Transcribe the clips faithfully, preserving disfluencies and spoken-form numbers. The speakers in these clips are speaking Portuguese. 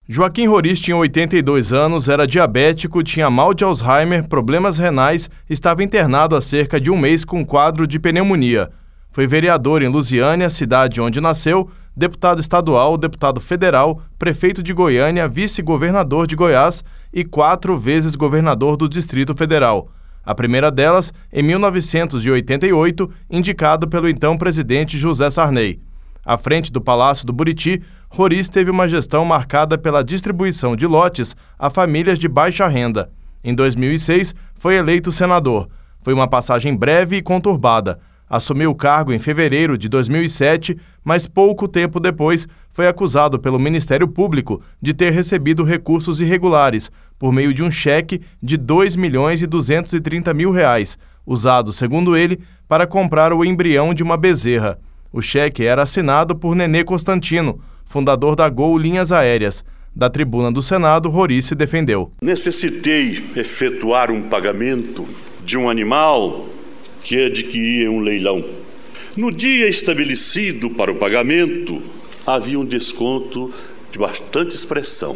Joaquim Roriz tinha oitenta e dois anos, era diabético, tinha mal de Alzheimer, problemas renais, estava internado há cerca de um mês com quadro de pneumonia. Foi vereador em Lusiânia, cidade onde nasceu, deputado estadual, deputado federal, prefeito de Goiânia, vice-governador de Goiás e quatro vezes governador do Distrito Federal. A primeira delas, em mil novecentos e oitenta e oito, indicado pelo então presidente José Sarney. À frente do Palácio do Buriti, Roriz teve uma gestão marcada pela distribuição de lotes a famílias de baixa renda. Em dois mil e seis, foi eleito senador. Foi uma passagem breve e conturbada. Assumiu o cargo em fevereiro de dois mil e sete, mas pouco tempo depois foi acusado pelo Ministério Público de ter recebido recursos irregulares por meio de um cheque de dois milhões e duzentos e trinta mil reais, usado, segundo ele, para comprar o embrião de uma bezerra. O cheque era assinado por Nenê Constantino, fundador da Gol Linhas Aéreas. Da tribuna do Senado, Roriz se defendeu. Necessitei efetuar um pagamento de um animal que adquiri em um leilão. No dia estabelecido para o pagamento, havia um desconto de bastante expressão.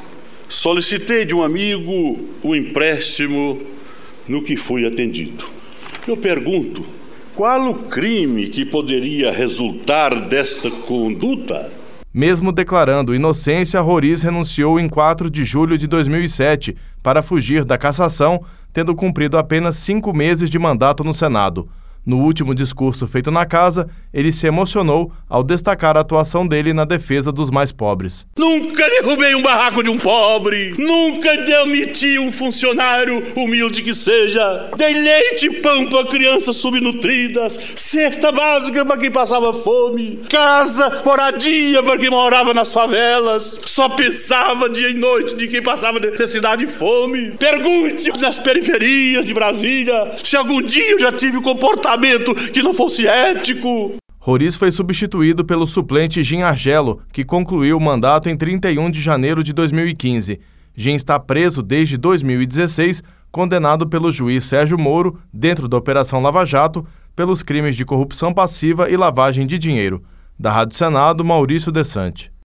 Solicitei de um amigo o empréstimo, no que fui atendido. Eu pergunto, qual o crime que poderia resultar desta conduta? Mesmo declarando inocência, Roriz renunciou em quatro de julho de dois mil e sete para fugir da cassação, tendo cumprido apenas cinco meses de mandato no Senado. No último discurso feito na casa, ele se emocionou ao destacar a atuação dele na defesa dos mais pobres. Nunca derrubei um barraco de um pobre, nunca demiti um funcionário, humilde que seja. Dei leite e pão para crianças subnutridas, cesta básica para quem passava fome, casa, moradia para quem morava nas favelas. Só pensava dia e noite de quem passava necessidade e fome. Pergunte nas periferias de Brasília se algum dia eu já tive comportamento que não fosse ético. Roriz foi substituído pelo suplente Gin Argelo, que concluiu o mandato em trinta e um de janeiro de dois mil e quinze. Gin está preso desde dois mil e dezesseis, condenado pelo juiz Sérgio Moro, dentro da Operação Lava Jato, pelos crimes de corrupção passiva e lavagem de dinheiro. Da Rádio Senado, Maurício Desante.